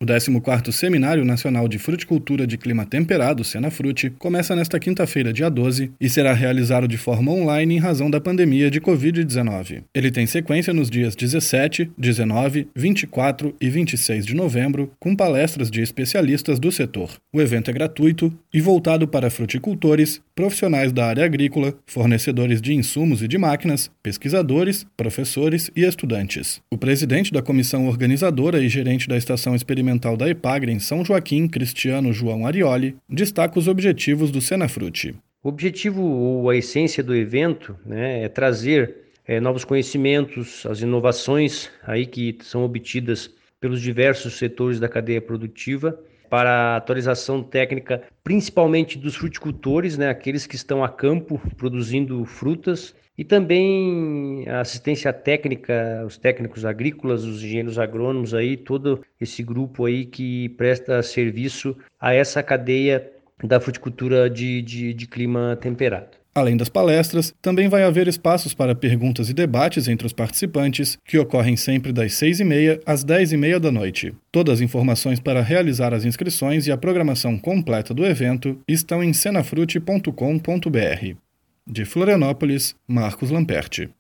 O 14º Seminário Nacional de Fruticultura de Clima Temperado, Senafrute, começa nesta quinta-feira, dia 12, e será realizado de forma online em razão da pandemia de Covid-19. Ele tem sequência nos dias 17, 19, 24 e 26 de novembro, com palestras de especialistas do setor. O evento é gratuito e voltado para fruticultores, profissionais da área agrícola, fornecedores de insumos e de máquinas, pesquisadores, professores e estudantes. O presidente da comissão organizadora e gerente da Estação Experimental da EPAGRE em São Joaquim, Cristiano João Arioli, destaca os objetivos do Senafrute. O objetivo ou a essência do evento, é trazer novos conhecimentos, as inovações aí que são obtidas pelos diversos setores da cadeia produtiva, para a atualização técnica, principalmente dos fruticultores, aqueles que estão a campo produzindo frutas, e também a assistência técnica, os técnicos agrícolas, os engenheiros agrônomos, aí, todo esse grupo aí que presta serviço a essa cadeia da fruticultura de clima temperado. Além das palestras, também vai haver espaços para perguntas e debates entre os participantes, que ocorrem sempre das 6h30 às 10h30 da noite. Todas as informações para realizar as inscrições e a programação completa do evento estão em senafrute.com.br. De Florianópolis, Marcos Lamperti.